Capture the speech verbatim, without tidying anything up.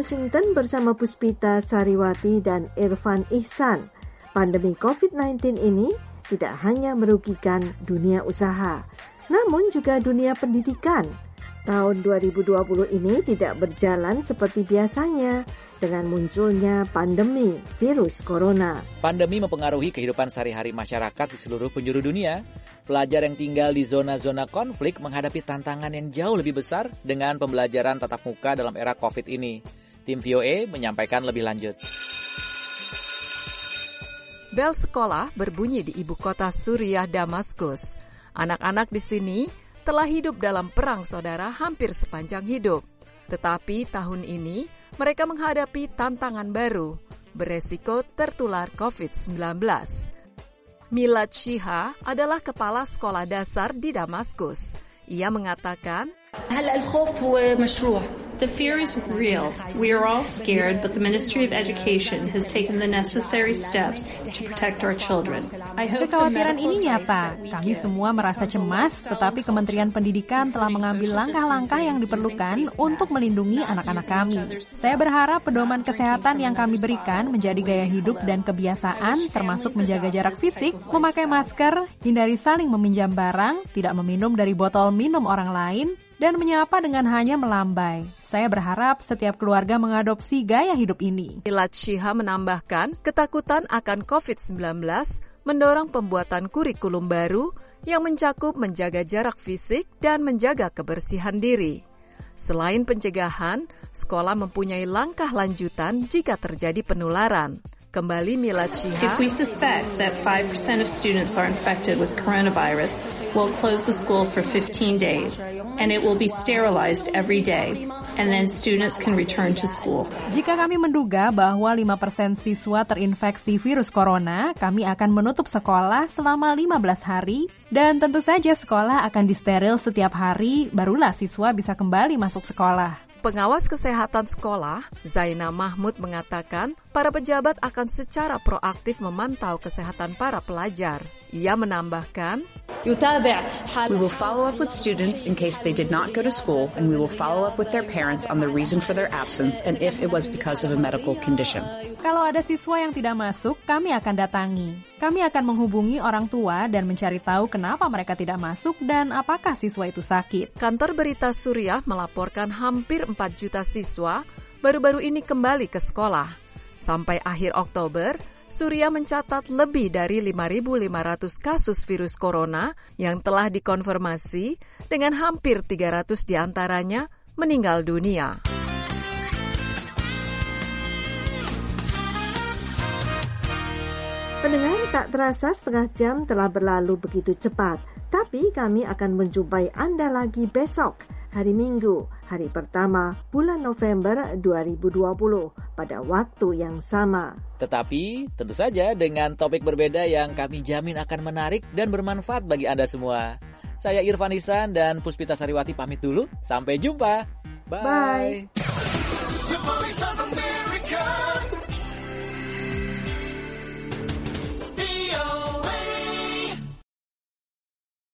Washington bersama Puspita Sariwati dan Irfan Ihsan. Pandemi covid sembilan belas ini tidak hanya merugikan dunia usaha, namun juga dunia pendidikan. Tahun dua ribu dua puluh ini tidak berjalan seperti biasanya dengan munculnya pandemi virus corona. Pandemi mempengaruhi kehidupan sehari-hari masyarakat di seluruh penjuru dunia. Pelajar yang tinggal di zona-zona konflik menghadapi tantangan yang jauh lebih besar dengan pembelajaran tatap muka dalam era COVID ini. Tim V O A menyampaikan lebih lanjut. Bel sekolah berbunyi di ibu kota Suriah, Damaskus. Anak-anak di sini telah hidup dalam perang saudara hampir sepanjang hidup. Tetapi tahun ini mereka menghadapi tantangan baru, beresiko tertular covid sembilan belas. Milad Shiha adalah kepala sekolah dasar di Damaskus. Ia mengatakan, The fear is real. We are all scared, but the Ministry of Education has taken the necessary steps to protect our children. Kekhawatiran ini nyata. Kami semua merasa cemas, tetapi Kementerian Pendidikan telah mengambil langkah-langkah yang diperlukan untuk melindungi anak-anak kami. Saya berharap pedoman kesehatan yang kami berikan menjadi gaya hidup dan kebiasaan, termasuk menjaga jarak fisik, memakai masker, hindari saling meminjam barang, tidak meminum dari botol minum orang lain, dan menyapa dengan hanya melambai. Saya berharap setiap keluarga mengadopsi gaya hidup ini. Milad Shiha menambahkan, ketakutan akan covid sembilan belas mendorong pembuatan kurikulum baru yang mencakup menjaga jarak fisik dan menjaga kebersihan diri. Selain pencegahan, sekolah mempunyai langkah lanjutan jika terjadi penularan. Kembali Milad Shiha, If we suspect that five percent of students are infected with coronavirus, we'll close the school for fifteen days, and it will be sterilized every day, and then students can return to school. Jika kami menduga bahwa lima persen siswa terinfeksi virus corona, kami akan menutup sekolah selama lima belas hari, dan tentu saja sekolah akan disteril setiap hari, barulah siswa bisa kembali masuk sekolah. Pengawas kesehatan sekolah, Zaina Mahmud mengatakan, para pejabat akan secara proaktif memantau kesehatan para pelajar. Ia menambahkan, We will follow up with students in case they did not go to school, and we will follow up with their parents on the reason for their absence and if it was because of a medical condition. Kalau ada siswa yang tidak masuk, kami akan datangi. Kami akan menghubungi orang tua dan mencari tahu kenapa mereka tidak masuk dan apakah siswa itu sakit. Kantor Berita Suriah melaporkan hampir empat juta siswa baru-baru ini kembali ke sekolah. Sampai akhir Oktober, Suriah mencatat lebih dari lima ribu lima ratus kasus virus corona yang telah dikonfirmasi dengan hampir tiga ratus diantaranya meninggal dunia. Pendengar, tak terasa setengah jam telah berlalu begitu cepat. Tapi kami akan menjumpai Anda lagi besok, hari Minggu, hari pertama bulan November dua ribu dua puluh, pada waktu yang sama. Tetapi tentu saja dengan topik berbeda yang kami jamin akan menarik dan bermanfaat bagi Anda semua. Saya Irfan Ihsan dan Puspita Sariwati pamit dulu. Sampai jumpa. Bye. Bye.